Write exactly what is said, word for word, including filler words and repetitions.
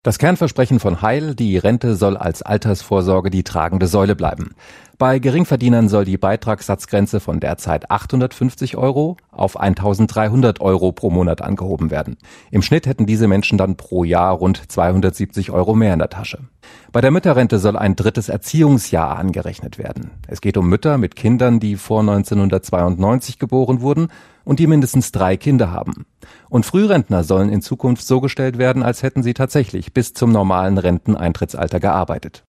Das Kernversprechen von Heil, die Rente soll als Altersvorsorge die tragende Säule bleiben. Bei Geringverdienern soll die Beitragssatzgrenze von derzeit achthundertfünfzig Euro auf eintausenddreihundert Euro pro Monat angehoben werden. Im Schnitt hätten diese Menschen dann pro Jahr rund zweihundertsiebzig Euro mehr in der Tasche. Bei der Mütterrente soll ein drittes Erziehungsjahr angerechnet werden. Es geht um Mütter mit Kindern, die vor neunzehnhundertzweiundneunzig geboren wurden und die mindestens drei Kinder haben. Und Frührentner sollen in Zukunft so gestellt werden, als hätten sie tatsächlich bis zum normalen Renteneintrittsalter gearbeitet.